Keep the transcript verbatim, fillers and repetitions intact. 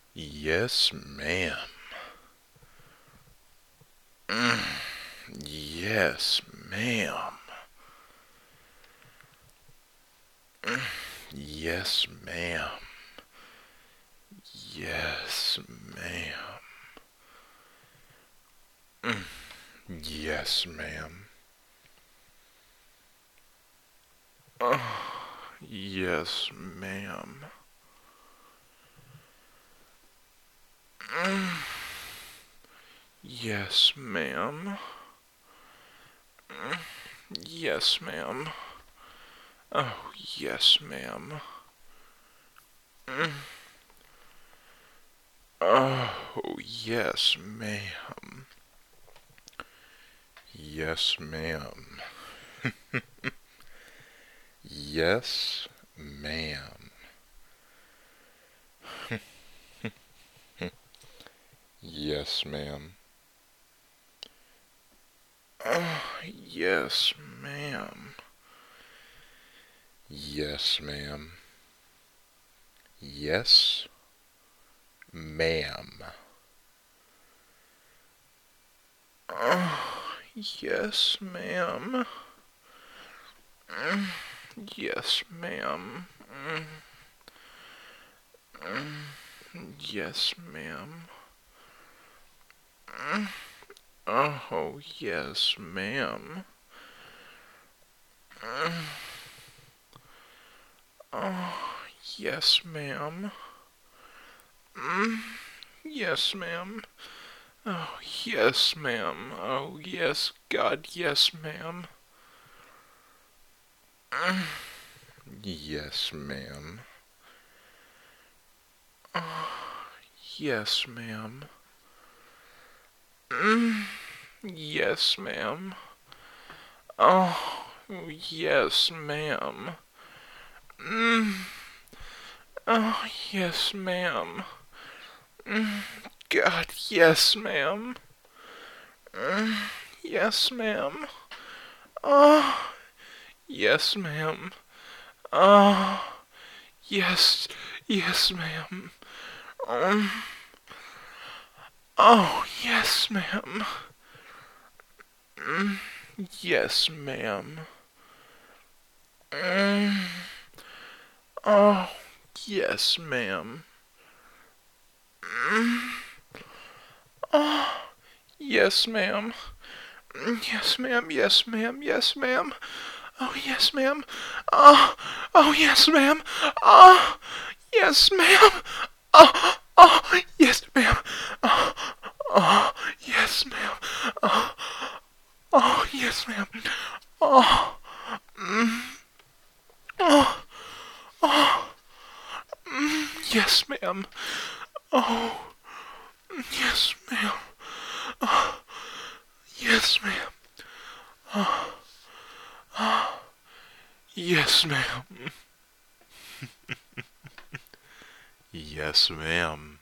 Yes, ma'am. Mm, yes, ma'am. Mm, yes, ma'am. Yes, ma'am. Mm, yes, ma'am. Oh, yes, ma'am. Mm, yes, ma'am. Mm, yes, ma'am. Oh, yes, ma'am. Mm, oh, yes, ma'am. Yes, ma'am. Yes, ma'am. Yes, ma'am. Oh, yes, ma'am. Yes, ma'am. Yes, ma'am. Oh, yes, ma'am. Mm, yes, ma'am. Mm, mm, yes, ma'am. Mm, oh, yes, ma'am. Mm, oh, yes, ma'am. Mm, yes, ma'am. Oh, yes, ma'am. Oh, yes, God, yes, ma'am. Mm, yes, ma'am. Oh, yes, ma'am. Mm, yes, ma'am. Oh, yes, ma'am. Mm, oh, yes, ma'am. Mm, God, yes, ma'am. Mm, yes, ma'am. Oh, yes, ma'am. Oh, yes, yes, ma'am. Um, oh, yes, ma'am. Mm, yes, ma'am. Mm, oh, yes, ma'am. Mm, oh, yes, ma'am. Mm, yes, ma'am. Yes, ma'am. Yes, ma'am. Oh, yes, ma'am. Oh, oh, yes, ma'am. Oh, yes, ma'am. Oh, oh, yes, ma'am. Oh, oh, yes, ma'am. Oh, oh, yes, ma'am. Oh, mm, oh, oh, mm, yes, ma'am. Oh, yes, ma'am. Oh, yes, ma'am. Oh, oh, yes, ma'am. Yes, ma'am.